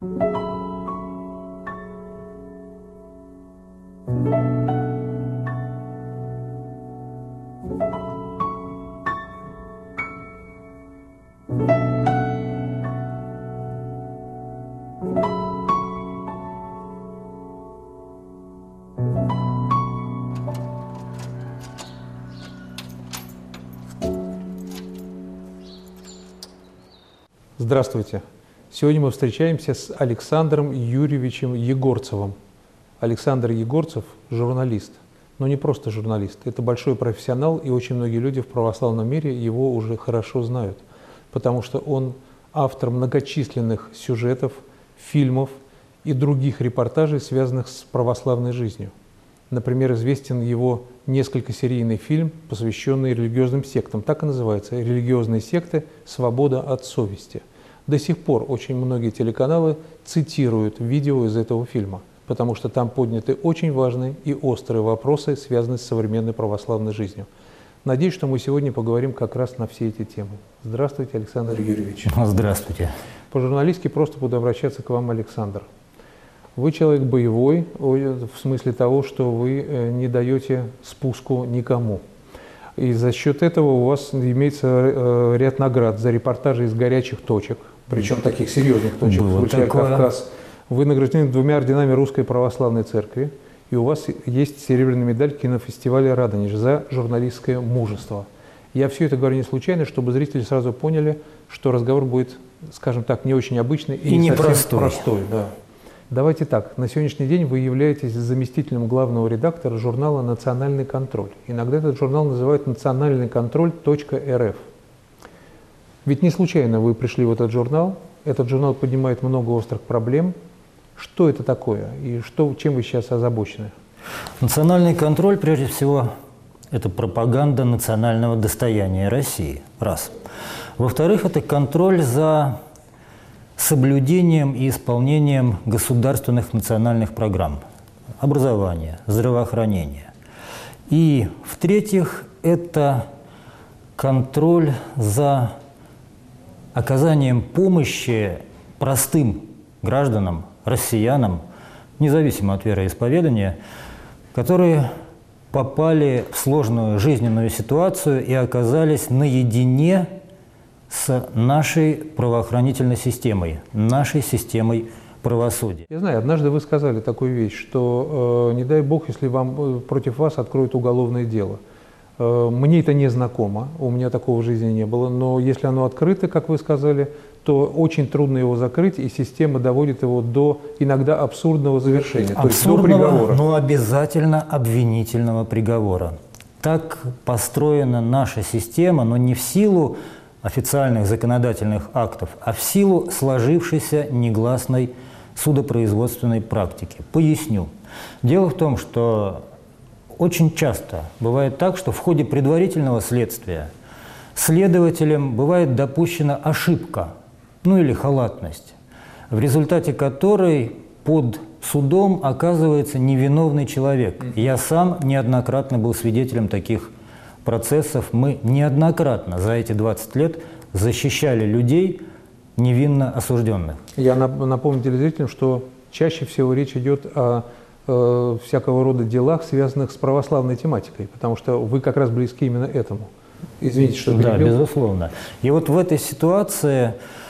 Здравствуйте! Сегодня мы встречаемся с Александром Юрьевичем Егорцевым. Александр Егорцев – журналист, но не просто журналист. Это большой профессионал, и очень многие люди в православном мире его уже хорошо знают, потому что он автор многочисленных сюжетов, фильмов и других репортажей, связанных с православной жизнью. Например, известен его несколькосерийный фильм, посвященный религиозным сектам. Так и называется «Религиозные секты. Свобода от совести». До сих пор очень многие телеканалы цитируют видео из этого фильма, потому что там подняты очень важные и острые вопросы, связанные с современной православной жизнью. Надеюсь, что мы сегодня поговорим как раз на все эти темы. Здравствуйте, Александр Юрьевич. Здравствуйте. По-журналистски просто буду обращаться к вам, Александр. Вы человек боевой, в смысле того, что вы не даете спуску никому. И за счет этого у вас имеется ряд наград за репортажи из горячих точек, причем таких серьезных точек, включая Кавказ. Вы награждены 2 орденами Русской Православной Церкви, и у вас есть серебряная медаль кинофестиваля «Радонеж» за журналистское мужество. Я все это говорю не случайно, чтобы зрители сразу поняли, что разговор будет, скажем так, не очень обычный и не совсем простой. Да. Давайте так, на сегодняшний день вы являетесь заместителем главного редактора журнала «Национальный контроль». Иногда этот журнал называют «Национальный контроль.рф». Ведь не случайно вы пришли в этот журнал. Этот журнал поднимает много острых проблем. Что это такое и чем вы сейчас озабочены? Национальный контроль, прежде всего, это пропаганда национального достояния России. Раз. Во-вторых, это контроль за соблюдением и исполнением государственных национальных программ образования, здравоохранения. И, в-третьих, это контроль за оказанием помощи простым гражданам, россиянам, независимо от вероисповедания, которые попали в сложную жизненную ситуацию и оказались наедине с нашей правоохранительной системой, нашей системой правосудия. Я знаю, однажды вы сказали такую вещь, что не дай бог, если против вас откроют уголовное дело. Мне это не знакомо, у меня такого в жизни не было, но если оно открыто, как вы сказали, то очень трудно его закрыть, и система доводит его до иногда абсурдного завершения, то есть до приговора. Но обязательно обвинительного приговора. Так построена наша система, но не в силу официальных законодательных актов, а в силу сложившейся негласной судопроизводственной практики. Поясню. Дело в том, что очень часто бывает так, что в ходе предварительного следствия следователем бывает допущена ошибка, или халатность, в результате которой под судом оказывается невиновный человек. Я сам неоднократно был свидетелем таких процессов. Мы неоднократно за эти 20 лет защищали людей, невинно осужденных. Я напомню телезрителям, что чаще всего речь идет о всякого рода делах, связанных с православной тематикой, потому что вы как раз близки именно этому. Извините, что перебил. Да, безусловно. И вот в этой ситуации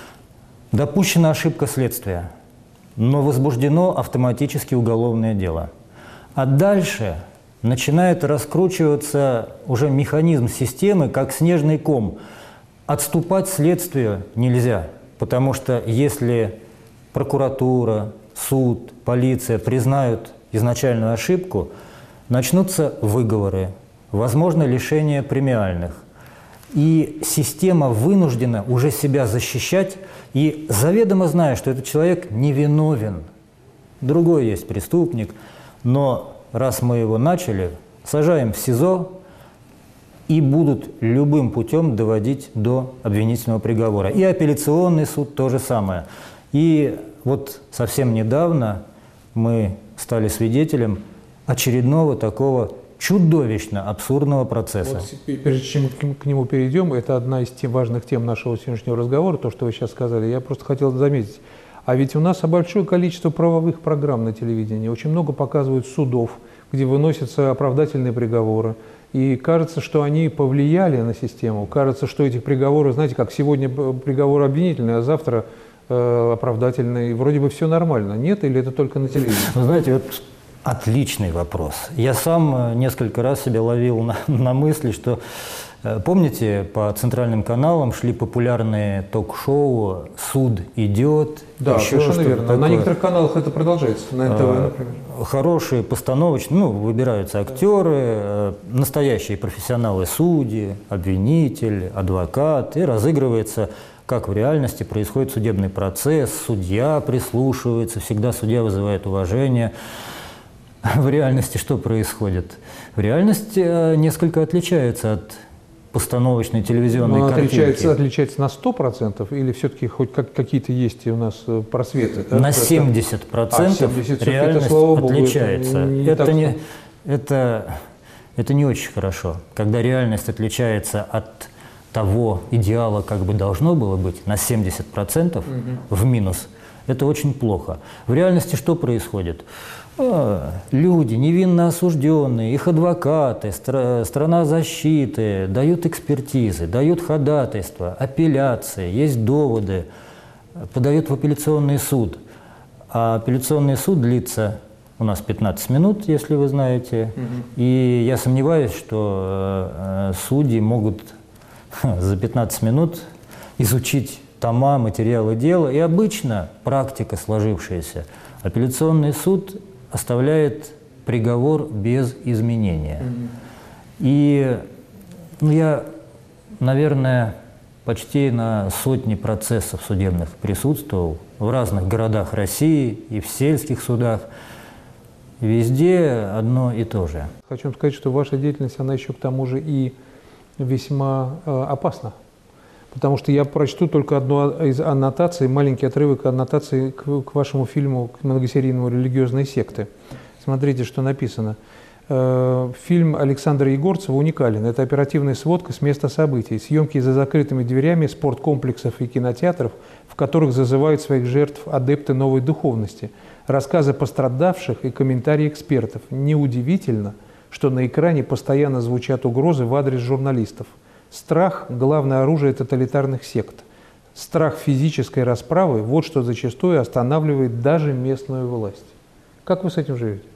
допущена ошибка следствия, но возбуждено автоматически уголовное дело. А дальше начинает раскручиваться уже механизм системы, как снежный ком. Отступать следствию нельзя, потому что если прокуратура, суд, полиция признают изначальную ошибку, начнутся выговоры, возможно лишение премиальных. И система вынуждена уже себя защищать, и заведомо зная, что этот человек невиновен. Другой есть преступник, но раз мы его начали, сажаем в СИЗО и будут любым путем доводить до обвинительного приговора. И апелляционный суд то же самое. И вот совсем недавно мы стали свидетелем очередного такого чудовищно абсурдного процесса. Вот, прежде чем к нему перейдем, это одна из важных тем нашего сегодняшнего разговора, то, что вы сейчас сказали. Я просто хотел заметить, А ведь у нас большое количество правовых программ на телевидении, очень много показывают судов, где выносятся оправдательные приговоры. И кажется, что они повлияли на систему, кажется, что эти приговоры, знаете, как сегодня приговор обвинительный, а завтра оправдательный, вроде бы все нормально. Нет, или это только на телевидении? Вы знаете, вот отличный вопрос. Я сам несколько раз себя ловил на мысли, что, помните, по центральным каналам шли популярные ток-шоу «Суд идет». Да, совершенно верно. Такое. На некоторых каналах это продолжается, на НТВ, например. Хорошие постановочные, ну, выбираются актеры, настоящие профессионалы, судьи, обвинитель, адвокат, и разыгрывается, как в реальности происходит судебный процесс, судья прислушивается, всегда судья вызывает уважение. В реальности что происходит? В реальности несколько отличается от постановочной телевизионной картинки. Отличается на 100% или все-таки хоть какие-то есть у нас просветы? Да? На 70% 70% реальность это, отличается. Это не очень хорошо. Когда реальность отличается от того идеала, как бы должно было быть, на 70% в минус, это очень плохо. В реальности что происходит? Люди, невинно осужденные, их адвокаты, сторона защиты дают экспертизы, дают ходатайства, апелляции, есть доводы, подают в апелляционный суд. А апелляционный суд длится у нас 15 минут, если вы знаете, и я сомневаюсь, что судьи могут за 15 минут изучить тома, материалы дела. И обычно практика сложившаяся, апелляционный суд оставляет приговор без изменения. И я, наверное, почти на сотни процессов судебных присутствовал в разных городах России и в сельских судах. Везде одно и то же. Хочу вам сказать, что ваша деятельность, она еще к тому же и весьма опасна. Потому что я прочту только одну из аннотаций, маленький отрывок аннотации к вашему фильму, к многосерийному «Религиозные секты». Смотрите, что написано. Фильм Александра Егорцева уникален. Это оперативная сводка с места событий, съемки за закрытыми дверями спорткомплексов и кинотеатров, в которых зазывают своих жертв адепты новой духовности, рассказы пострадавших и комментарии экспертов. Неудивительно, что на экране постоянно звучат угрозы в адрес журналистов. Страх – главное оружие тоталитарных сект. Страх физической расправы – вот что зачастую останавливает даже местную власть. Как вы с этим живете?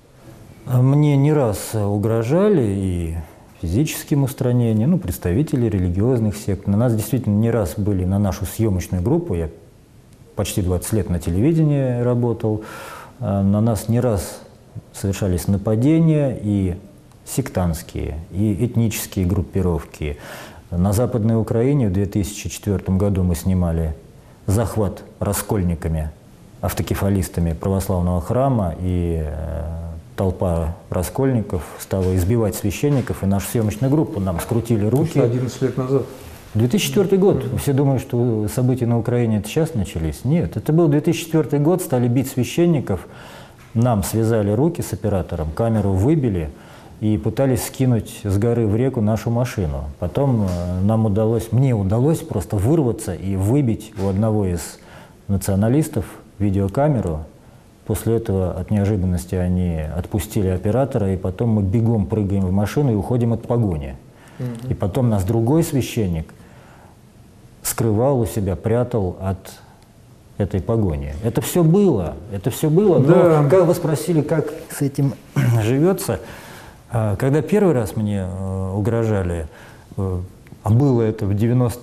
Мне не раз угрожали и физическим устранением, представители религиозных сект. На нас действительно не раз были, на нашу съемочную группу, я почти 20 лет на телевидении работал, на нас не раз совершались нападения и сектантские, и этнические группировки. На Западной Украине в 2004 году мы снимали захват раскольниками, автокефалистами православного храма, и толпа раскольников стала избивать священников, и нашу съемочную группу нам скрутили руки. 11 лет назад. 2004 год. Все думают, что события на Украине это сейчас начались. Нет, это был 2004 год, стали бить священников, нам связали руки с оператором, камеру выбили и пытались скинуть с горы в реку нашу машину. Потом мне удалось просто вырваться и выбить у одного из националистов видеокамеру. После этого от неожиданности они отпустили оператора, и потом мы бегом прыгаем в машину и уходим от погони. И потом нас другой священник скрывал у себя, прятал от этой погони. Это все было, Да. Но когда вы спросили, как с этим живется, когда первый раз мне угрожали, а было это в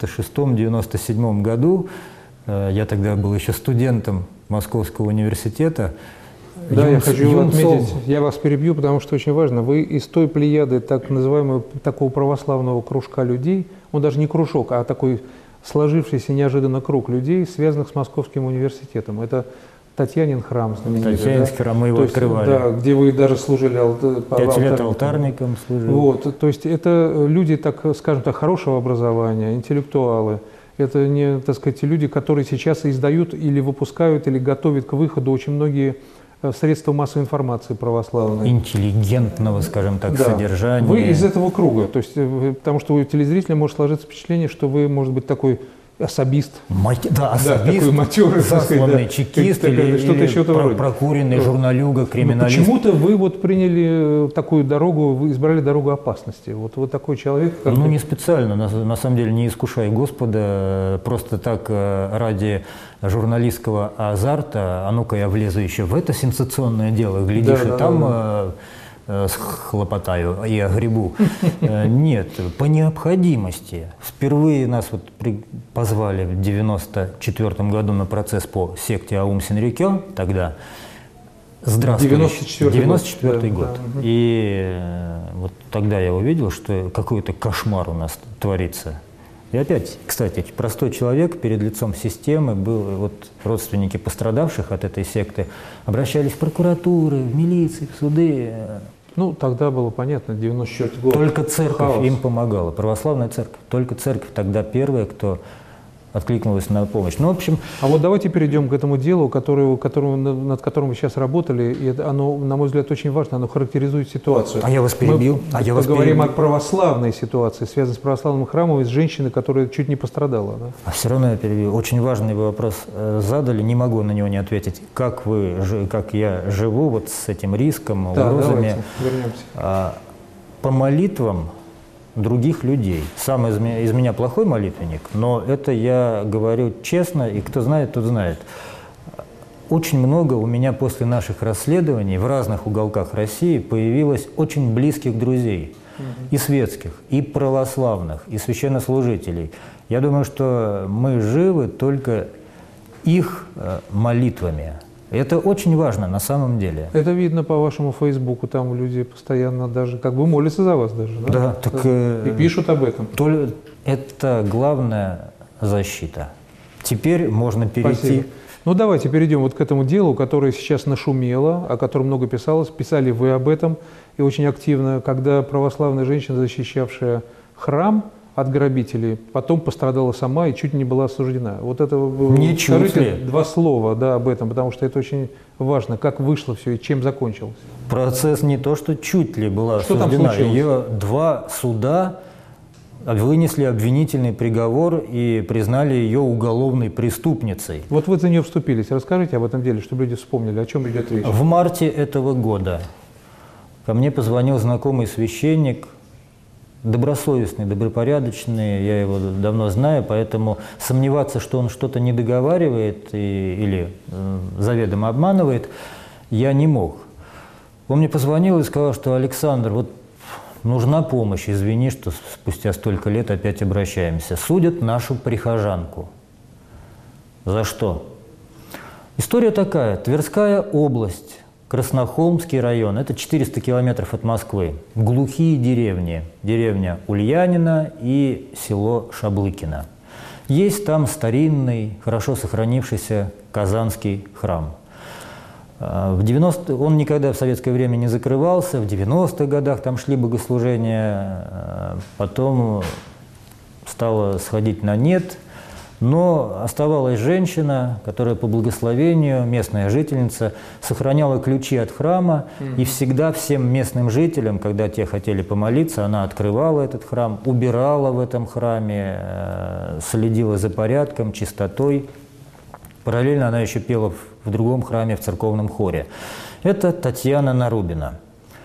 96-97 году, я тогда был еще студентом Московского университета. Да, я хочу отметить, я вас перебью, потому что очень важно. Вы из той плеяды так называемого такого православного кружка людей, он даже не кружок, а такой сложившийся неожиданно круг людей, связанных с Московским университетом. Это Татьянин храм знаменитый. Татьянинский храм, мы его открывали. Да, где вы даже служили 5 лет алтарником служил. Вот, то есть это люди, так скажем так, хорошего образования, интеллектуалы. Это не, так сказать, люди, которые сейчас издают или выпускают, или готовят к выходу очень многие средства массовой информации православные. Интеллигентного, скажем так, содержания. Вы из этого круга, то есть, потому что у телезрителя может сложиться впечатление, что вы, может быть, такой особист. Да, особист, такой матерый, засланный чекист или прокуренный журналюга, криминалист. Почему-то вы вот приняли такую дорогу, вы избрали дорогу опасности. Вот такой человек. Ну, не специально, на самом деле, не искушай Господа, просто так ради журналистского азарта, а ну-ка я влезу еще в это сенсационное дело, глядишь, и там схлопотаю и огребу. Нет, по необходимости. Впервые нас вот позвали в 1994 году на процесс по секте Аум Синрикё, тогда здравствующий, 94 год. Да. И вот тогда я увидел, что какой-то кошмар у нас творится. И опять, кстати, простой человек перед лицом системы, вот родственники пострадавших от этой секты обращались в прокуратуры, в милиции, в суды. Ну, тогда было понятно, 94 год. Только церковь им помогала, православная церковь. Только церковь тогда первая, кто откликнулась на помощь. Ну, в общем… А вот давайте перейдем к этому делу, над которым вы сейчас работали. И оно, на мой взгляд, очень важно, оно характеризует ситуацию. А я вас перебил. Мы поговорим о православной ситуации, связанной с православным храмом, и с женщиной, которая чуть не пострадала. Да? А все равно я перебил. Очень важный вы вопрос задали, не могу на него не ответить. Как я живу вот с этим риском, угрозами? Давайте вернемся. По молитвам других людей. Сам из меня плохой молитвенник, но это я говорю честно, и кто знает, тот знает. Очень много у меня после наших расследований в разных уголках России появилось очень близких друзей. И светских, и православных, и священнослужителей. Я думаю, что мы живы только их молитвами. Это очень важно на самом деле. Это видно по вашему Фейсбуку, там люди постоянно даже как бы молятся за вас даже, да? Да, так… И пишут об этом. Это главная защита. Теперь можно перейти… Спасибо. Ну давайте перейдем вот к этому делу, которое сейчас нашумело, о котором много писалось. Писали вы об этом и очень активно, когда православная женщина, защищавшая храм от грабителей, потом пострадала сама и чуть не была осуждена. Вот это скажите два слова, да, об этом, потому что это очень важно, как вышло все и чем закончилось. Процесс не то, что чуть ли была осуждена, ее 2 суда вынесли обвинительный приговор и признали ее уголовной преступницей. Вот вы за нее вступились. Расскажите об этом деле, чтобы люди вспомнили, о чем идет речь. В марте этого года ко мне позвонил знакомый священник, добросовестный, добропорядочный, я его давно знаю, поэтому сомневаться, что он что-то не договаривает или заведомо обманывает, я не мог. Он мне позвонил и сказал, что Александр, вот нужна помощь, извини, что спустя столько лет опять обращаемся. Судят нашу прихожанку. За что? История такая. Тверская область, Краснохолмский район, это 400 километров от Москвы. Глухие деревни. Деревня Ульянина и село Шаблыкино. Есть там старинный, хорошо сохранившийся Казанский храм. Он никогда в советское время не закрывался, в 90-х годах там шли богослужения, потом стало сходить на нет. Но оставалась женщина, которая по благословению, местная жительница, сохраняла ключи от храма, и всегда всем местным жителям, когда те хотели помолиться, она открывала этот храм, убирала в этом храме, следила за порядком, чистотой. Параллельно она еще пела в другом храме, в церковном хоре. Это Татьяна Нарубина.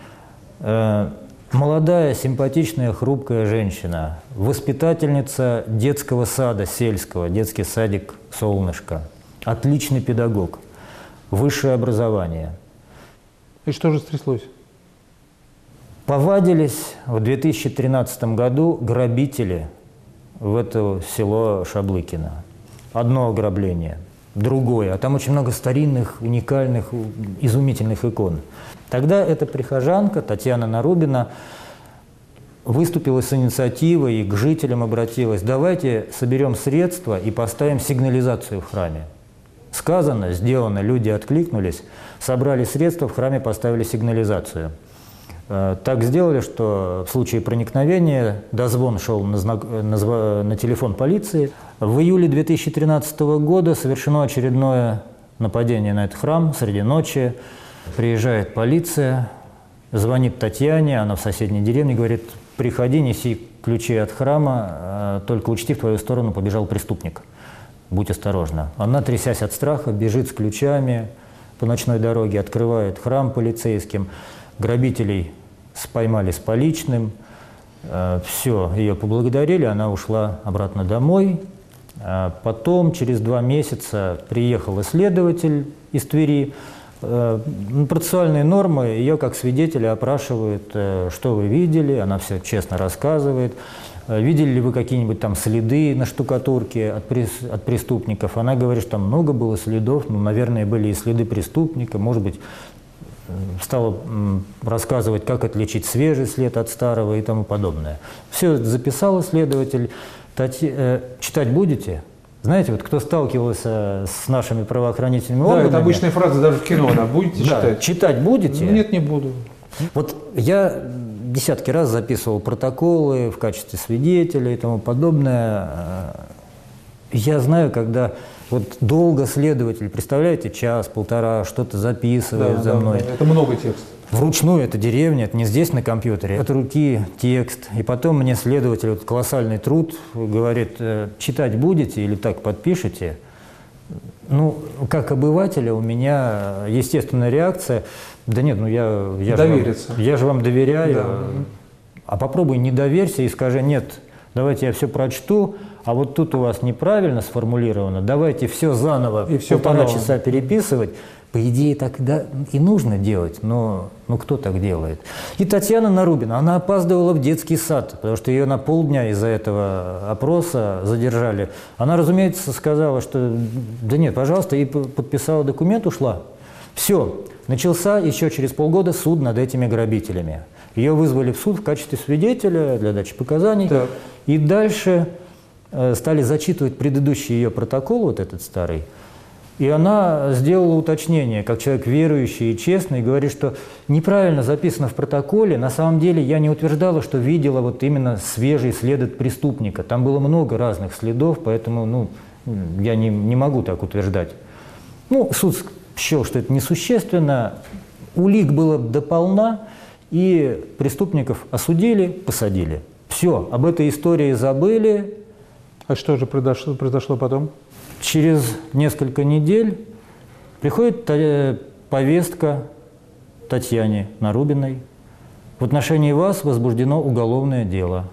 Молодая, симпатичная, хрупкая женщина, воспитательница детского сада сельского, детский садик «Солнышко», отличный педагог, высшее образование. И что же стряслось? Повадились в 2013 году грабители в это село Шаблыкино. Одно ограбление, другое, а там очень много старинных, уникальных, изумительных икон. Тогда эта прихожанка, Татьяна Нарубина, выступила с инициативой и к жителям обратилась: давайте соберем средства и поставим сигнализацию в храме. Сказано, сделано, люди откликнулись, собрали средства, в храме поставили сигнализацию. Так сделали, что в случае проникновения дозвон шел на телефон полиции. В июле 2013 года совершено очередное нападение на этот храм среди ночи. Приезжает полиция, звонит Татьяне, она в соседней деревне, говорит: приходи, неси ключи от храма, только учти, в твою сторону побежал преступник. Будь осторожна». Она, трясясь от страха, бежит с ключами по ночной дороге, открывает храм полицейским. Грабителей поймали с поличным. Все, ее поблагодарили, она ушла обратно домой. Потом, через 2 месяца, приехал следователь из Твери. Процессуальные нормы, ее как свидетеля опрашивают, что вы видели, она все честно рассказывает. Видели ли вы какие-нибудь там следы на штукатурке от преступников? Она говорит, что там много было следов, ну, наверное, были и следы преступника, может быть, стала рассказывать, как отличить свежий след от старого и тому подобное. Все записал следователь. Читать будете? Знаете, вот кто сталкивался с нашими правоохранительными органами… Да, это обычная фраза, даже в кино она. Будете читать? Да, читать будете? Нет, не буду. Вот я десятки раз записывал протоколы в качестве свидетеля и тому подобное. Я знаю, когда вот долго следователь, представляете, час-полтора что-то записывает за мной. Да, это много текста. Вручную, это деревня, это не здесь на компьютере, это руки, текст. И потом мне следователь, вот колоссальный труд, говорит, читать будете или так подпишете? Ну, как обывателя у меня естественная реакция, да нет, ну я же вам доверяю, да. А попробуй не доверься и скажи, нет, давайте я все прочту, а вот тут у вас неправильно сформулировано, давайте все заново, и все 1,5 часа переписывать. По идее, так и нужно делать, но кто так делает? И Татьяна Нарубина, она опаздывала в детский сад, потому что ее на полдня из-за этого опроса задержали. Она, разумеется, сказала, что да нет, пожалуйста, и подписала документ, ушла. Все, начался еще через полгода суд над этими грабителями. Ее вызвали в суд в качестве свидетеля для дачи показаний. Так. И дальше стали зачитывать предыдущий ее протокол, вот этот старый. И она сделала уточнение, как человек верующий и честный, говорит, что неправильно записано в протоколе. На самом деле я не утверждала, что видела вот именно свежий след от преступника. Там было много разных следов, поэтому я не могу так утверждать. Суд счел, что это несущественно. Улик было дополна, и преступников осудили, посадили. Все, об этой истории забыли. А что же произошло потом? Через несколько недель приходит повестка Татьяне Нарубиной. В отношении вас возбуждено уголовное дело.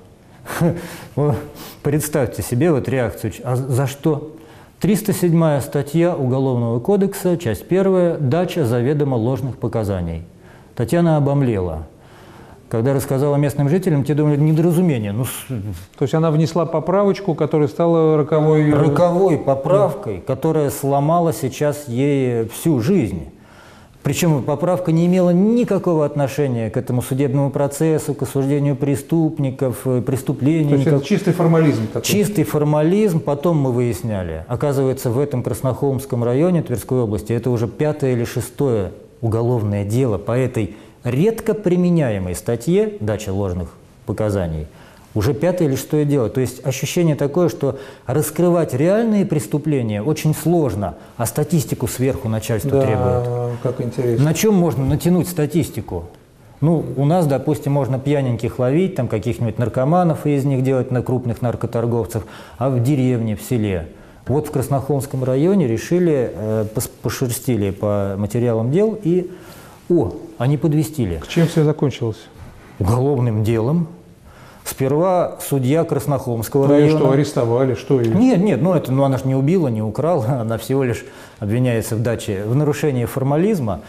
Представьте себе вот реакцию. А за что? 307-я статья Уголовного кодекса, часть 1, дача заведомо ложных показаний. Татьяна обомлела. Когда рассказала местным жителям, те думали, недоразумение. То есть она внесла поправочку, которая стала роковой… Роковой поправкой, которая сломала сейчас ей всю жизнь. Причем поправка не имела никакого отношения к этому судебному процессу, к осуждению преступников, преступлений. То есть это чистый формализм такой? Чистый формализм. Потом мы выясняли. Оказывается, в этом Краснохолмском районе Тверской области это уже 5-е или 6-е уголовное дело по этой редко применяемой статье «Дача ложных показаний» уже 5-е или 6-е дело. То есть ощущение такое, что раскрывать реальные преступления очень сложно, а статистику сверху начальство требует. Как интересно. На чем можно натянуть статистику? У нас, допустим, можно пьяненьких ловить, там каких-нибудь наркоманов и из них делать на крупных наркоторговцев, а в деревне, в селе. Вот в Краснохолмском районе решили, пошерстили по материалам дел и… они подвестили. Чем все закончилось? Уголовным делом. Сперва судья Краснохолмского района… Ее что, арестовали? Что ее? Нет, она же не убила, не украла, она всего лишь обвиняется в даче, в нарушении формализма.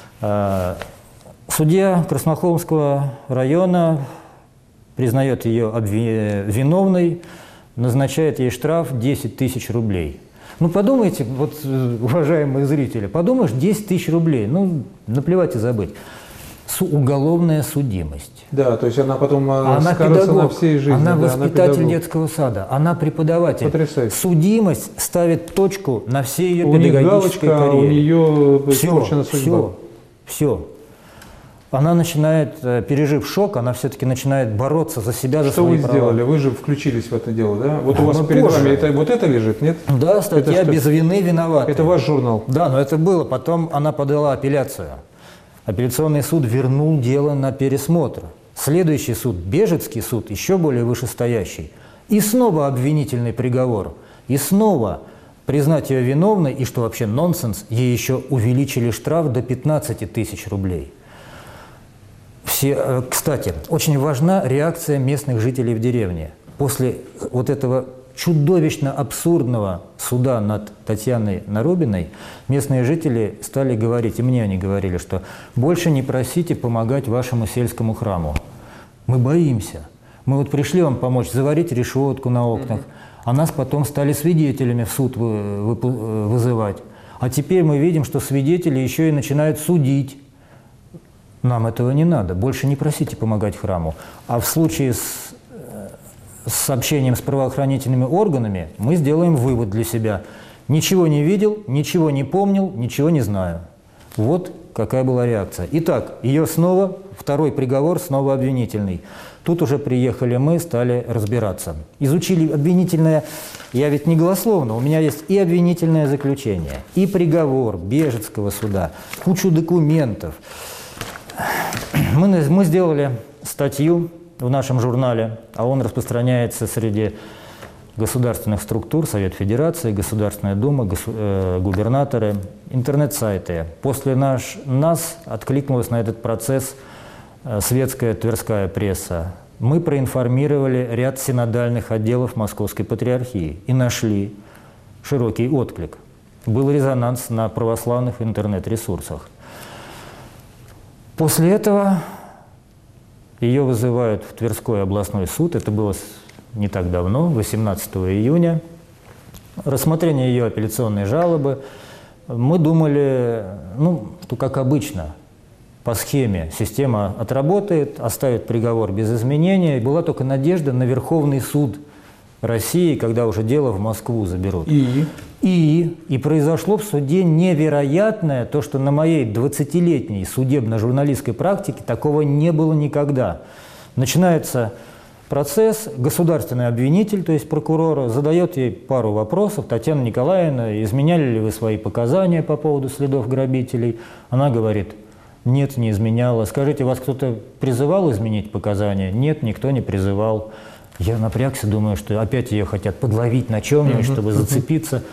Судья Краснохолмского района признает ее виновной, назначает ей штраф 10 000 рублей. Подумайте, вот, уважаемые зрители, подумаешь, 10 000 рублей, наплевать и забыть. Уголовная судимость. Да, то есть она потом скажется на всей жизни. Она воспитатель детского сада, она преподаватель. Потрясающе. Судимость ставит точку на всей ее педагогической карьере. У нее испорчена судьба. Все. Она начинает, пережив шок, она все-таки начинает бороться за себя, за свои права. Что вы сделали? Вы же включились в это дело, да? Вот у вас перед вами вот это лежит, нет? Да, статья «Без вины виноват». Это ваш журнал? Да, но это было. Потом она подала апелляцию. Апелляционный суд вернул дело на пересмотр. Следующий суд, Бежецкий суд, еще более вышестоящий. И снова обвинительный приговор. И снова признать ее виновной, и что вообще нонсенс, ей еще увеличили штраф до 15 тысяч рублей. Кстати, очень важна реакция местных жителей в деревне. После вот этого чудовищно абсурдного суда над Татьяной Нарубиной местные жители стали говорить, и мне они говорили, что больше не просите помогать вашему сельскому храму. Мы боимся. Мы вот пришли вам помочь заварить решетку на окнах, а нас потом стали свидетелями в суд вызывать. А теперь мы видим, что свидетели еще и начинают судить. Нам этого не надо. Больше не просите помогать храму. А в случае с сообщением с правоохранительными органами мы сделаем вывод для себя. Ничего не видел, ничего не помнил, ничего не знаю. Вот какая была реакция. Итак, ее снова, второй приговор, снова обвинительный. Тут уже приехали мы, стали разбираться. Изучили обвинительное, я ведь не голословно, у меня есть и обвинительное заключение, и приговор Бежецкого суда, кучу документов. Мы сделали статью в нашем журнале, а он распространяется среди государственных структур, Совет Федерации, Государственная Дума, губернаторы, интернет-сайты. После нас откликнулась на этот процесс светская тверская пресса. Мы проинформировали ряд синодальных отделов Московской Патриархии и нашли широкий отклик. Был резонанс на православных интернет-ресурсах. После этого ее вызывают в Тверской областной суд. Это было не так давно, 18 июня. Рассмотрение ее апелляционной жалобы. Мы думали, что как обычно, по схеме система отработает, оставит приговор без изменения. И была только надежда на Верховный суд России, когда уже дело в Москву заберут. И произошло в суде невероятное, то, что на моей 20-летней судебно-журналистской практике такого не было никогда. Начинается процесс, государственный обвинитель, то есть прокурор, задает ей пару вопросов. Татьяна Николаевна, изменяли ли вы свои показания по поводу следов грабителей? Она говорит: нет, не изменяла. Скажите, вас кто-то призывал изменить показания? Нет, никто не призывал. Я напрягся, думаю, что опять ее хотят подловить на чем-нибудь, чтобы зацепиться.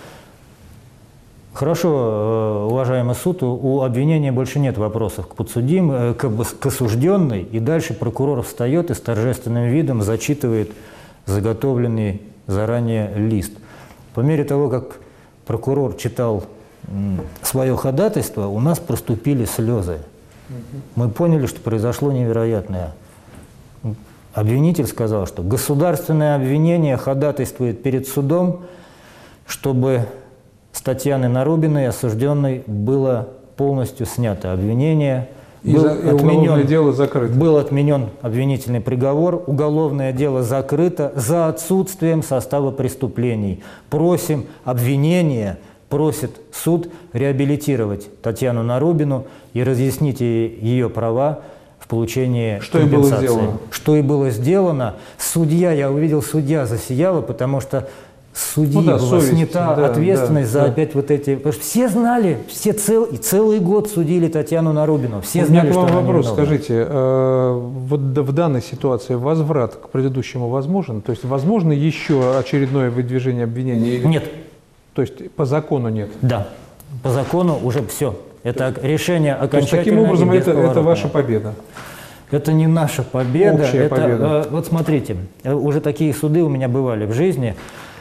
Хорошо, уважаемый суд, у обвинения больше нет вопросов к подсудимым, к осужденной, и дальше прокурор встает и с торжественным видом зачитывает заготовленный заранее лист. По мере того, как прокурор читал свое ходатайство, у нас проступили слезы. Мы поняли, что произошло невероятное. Обвинитель сказал, что государственное обвинение ходатайствует перед судом, чтобы с Татьяны Нарубиной, осужденной, было полностью снято обвинение. Уголовное дело закрыто. Был отменен обвинительный приговор, уголовное дело закрыто за отсутствием состава преступлений. Просим обвинение, просит суд реабилитировать Татьяну Нарубину и разъяснить ее права в получении компенсации. Что и было сделано. Судья, я увидел, судья засияла, потому что судьи была снята ответственность за опять вот эти... Потому что все знали, целый год судили Татьяну Нарубину. Все знали, что она невиновна. Вопрос, скажите, вот в данной ситуации возврат к предыдущему возможен? То есть возможно еще очередное выдвижение обвинения? Нет. То есть по закону нет? Да, по закону уже все. Это решение окончательное. То есть таким образом это ваша победа? Это не наша победа. Общая победа. Вот смотрите, уже такие суды у меня бывали в жизни.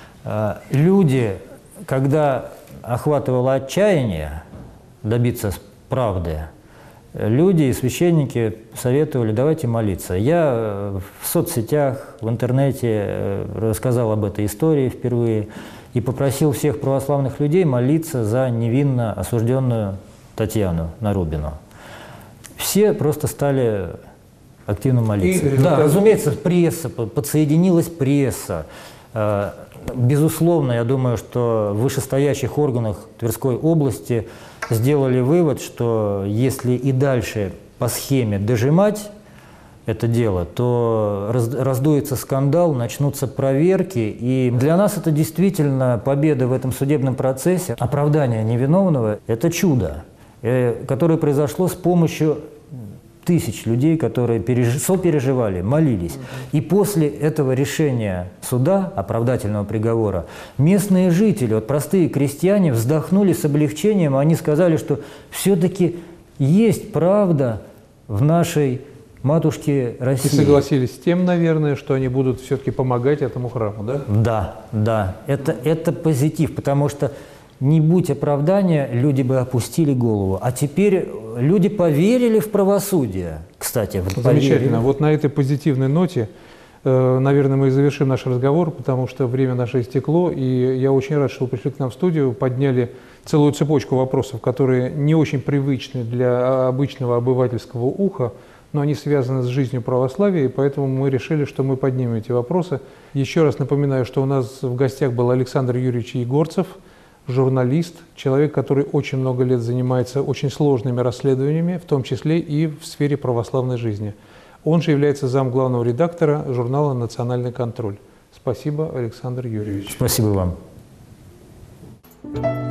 Люди, когда охватывало отчаяние добиться правды, люди и священники советовали: давайте молиться. Я в соцсетях, в интернете рассказал об этой истории впервые и попросил всех православных людей молиться за невинно осужденную Татьяну Нарубину. Все просто стали активно молиться. Да, разумеется, пресса, подсоединилась пресса. Безусловно, я думаю, что в вышестоящих органах Тверской области сделали вывод, что если и дальше по схеме дожимать это дело, то раздуется скандал, начнутся проверки. И для нас это действительно победа в этом судебном процессе. Оправдание невиновного – это чудо, которое произошло с помощью тысяч людей, которые сопереживали, молились. И после этого решения суда, оправдательного приговора, местные жители, вот простые крестьяне, вздохнули с облегчением, они сказали, что все-таки есть правда в нашей матушке России. И согласились с тем, наверное, что они будут все-таки помогать этому храму, да? Да, да, это позитив, потому что не будь оправдания, люди бы опустили голову. А теперь люди поверили в правосудие, кстати. Замечательно. Вот на этой позитивной ноте, наверное, мы и завершим наш разговор, потому что время наше истекло, и я очень рад, что вы пришли к нам в студию, подняли целую цепочку вопросов, которые не очень привычны для обычного обывательского уха, но они связаны с жизнью православия, и поэтому мы решили, что мы поднимем эти вопросы. Еще раз напоминаю, что у нас в гостях был Александр Юрьевич Егорцев, журналист, человек, который очень много лет занимается очень сложными расследованиями, в том числе и в сфере православной жизни. Он же является замглавного редактора журнала «Национальный контроль». Спасибо, Александр Юрьевич. Спасибо вам.